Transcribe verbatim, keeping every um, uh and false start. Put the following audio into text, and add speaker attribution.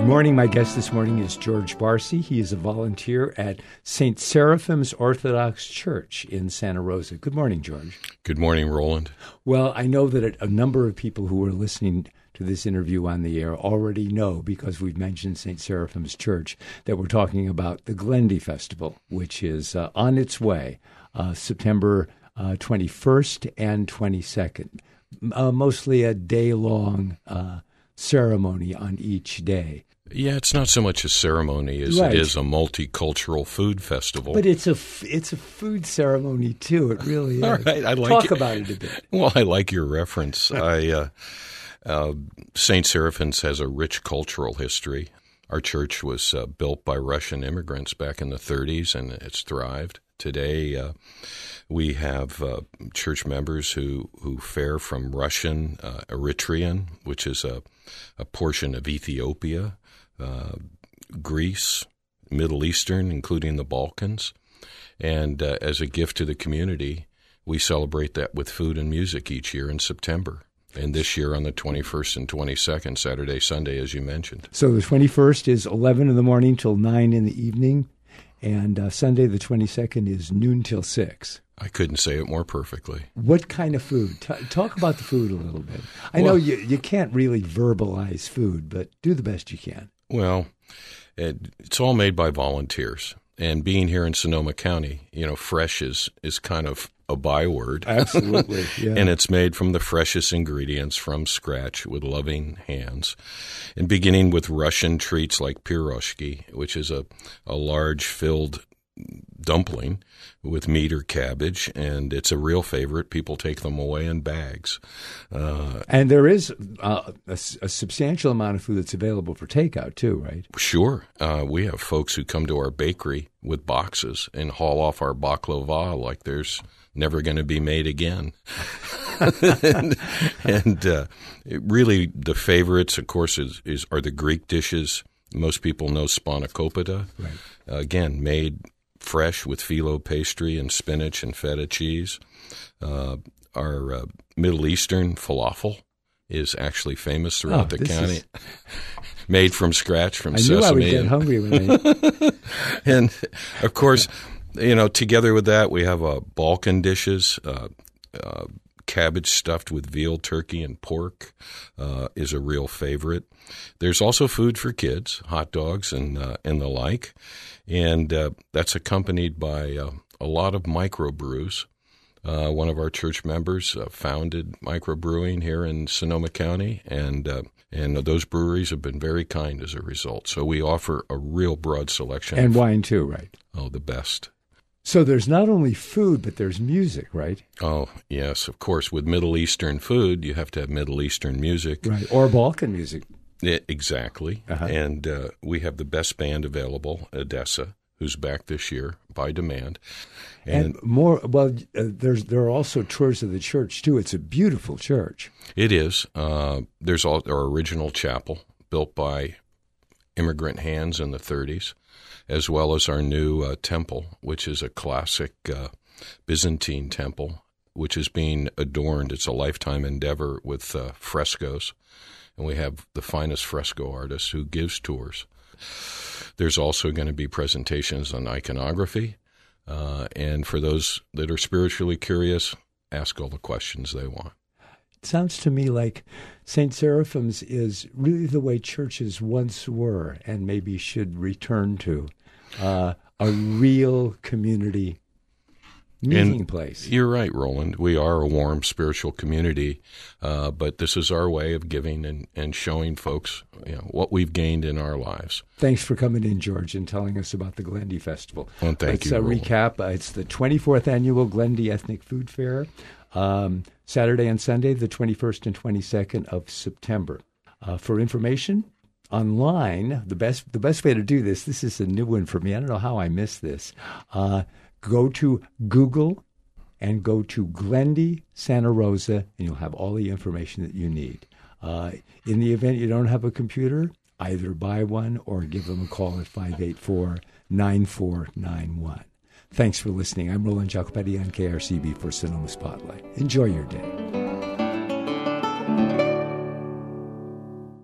Speaker 1: Good morning. My guest this morning is George Barcy. He is a volunteer at Saint Seraphim's Orthodox Church in Santa Rosa. Good morning, George.
Speaker 2: Good morning, Roland.
Speaker 1: Well, I know that a number of people who are listening to this interview on the air already know, because we've mentioned Saint Seraphim's Church, that we're talking about the Glendy Festival, which is uh, on its way, uh, September uh, twenty-first and twenty-second. Uh, mostly a day-long uh, ceremony on each day.
Speaker 2: Yeah, it's not so much a ceremony as
Speaker 1: Right.
Speaker 2: it is a multicultural food festival.
Speaker 1: But it's a f- it's a food ceremony too. It really is.
Speaker 2: All right, I like
Speaker 1: Talk
Speaker 2: it.
Speaker 1: about it a bit.
Speaker 2: Well, I like your reference. I uh, uh, Saint Seraphim's has a rich cultural history. Our church was uh, built by Russian immigrants back in the thirties, and it's thrived. Today, uh, we have uh, church members who, who fare from Russian, uh, Eritrean, which is a, a portion of Ethiopia, uh, Greece, Middle Eastern, including the Balkans. And uh, as a gift to the community, we celebrate that with food and music each year in September. And this year on the twenty-first and twenty-second, Saturday, Sunday, as you mentioned.
Speaker 1: So the twenty-first is eleven in the morning till nine in the evening, and uh, Sunday the twenty-second is noon till six.
Speaker 2: I couldn't say it more perfectly.
Speaker 1: What kind of food? T- talk about the food a little bit. I
Speaker 2: Well-
Speaker 1: know you, you can't really verbalize food, but do the best you can.
Speaker 2: Well, it, it's all made by volunteers. And being here in Sonoma County, you know, fresh is, is kind of a byword.
Speaker 1: Absolutely, yeah.
Speaker 2: And it's made from the freshest ingredients from scratch with loving hands. And beginning with Russian treats like piroshki, which is a, a large filled dumpling with meat or cabbage, and it's a real favorite. People take them away in bags. Uh,
Speaker 1: And there is uh, a, s- a substantial amount of food that's available for takeout too, right?
Speaker 2: Sure. Uh, we have folks who come to our bakery with boxes and haul off our baklava like there's never going to be made again. and and uh, it really, the favorites, of course, is, is are the Greek dishes. Most people know spanakopita.
Speaker 1: Right.
Speaker 2: Uh, again, made fresh with phyllo pastry and spinach and feta cheese. Uh, our uh, Middle Eastern falafel is actually famous throughout
Speaker 1: Oh,
Speaker 2: the
Speaker 1: this
Speaker 2: county.
Speaker 1: is-
Speaker 2: Made from scratch from
Speaker 1: I knew
Speaker 2: sesame.
Speaker 1: I would get
Speaker 2: and-
Speaker 1: hungry when I...
Speaker 2: and of course, you know, together with that, we have uh, Balkan dishes. Uh, uh, cabbage stuffed with veal, turkey, and pork uh, is a real favorite. There's also food for kids, hot dogs and uh, and the like, and uh, that's accompanied by uh, a lot of microbrews. Uh, one of our church members uh, founded microbrewing here in Sonoma County, and uh, and those breweries have been very kind as a result. So we offer a real broad selection.
Speaker 1: And
Speaker 2: of,
Speaker 1: wine too, right?
Speaker 2: Oh, the best.
Speaker 1: So there's not only food, but there's music, right?
Speaker 2: Oh, yes, of course. With Middle Eastern food, you have to have Middle Eastern music.
Speaker 1: Right. Or Balkan music.
Speaker 2: Yeah, exactly.
Speaker 1: Uh-huh.
Speaker 2: And uh, we have the best band available, Odessa, who's back this year by demand.
Speaker 1: And, more, well, uh, there's there are also tours of the church, too. It's a beautiful church.
Speaker 2: It is. Uh, there's all, our original chapel built by immigrant hands in the thirties, as well as our new uh, temple, which is a classic uh, Byzantine temple, which is being adorned. It's a lifetime endeavor with uh, frescoes, and we have the finest fresco artist who gives tours. There's also going to be presentations on iconography, uh, and for those that are spiritually curious, ask all the questions they want.
Speaker 1: It sounds to me like Saint Seraphim's is really the way churches once were and maybe should return to, uh, a real community meeting
Speaker 2: And
Speaker 1: place.
Speaker 2: You're right, Roland. We are a warm spiritual community, uh, but this is our way of giving and, and showing folks, you know, what we've gained in our lives.
Speaker 1: Thanks for coming in, George, and telling us about the Glendy Festival.
Speaker 2: Well, thank
Speaker 1: Let's
Speaker 2: you,
Speaker 1: uh,
Speaker 2: Roland.
Speaker 1: recap. Uh, it's the twenty-fourth Annual Glendy Ethnic Food Fair, um, Saturday and Sunday, the twenty-first and twenty-second of September. Uh, for information, online, the best the best way to do this, this is a new one for me. I don't know how I missed this. Uh, go to Google and go to Glendy Santa Rosa, and you'll have all the information that you need. Uh, in the event you don't have a computer, either buy one or give them a call at five eight four, nine four nine one. Thanks for listening. I'm Roland Jacopetti on K R C B for Sonoma Spotlight. Enjoy your day.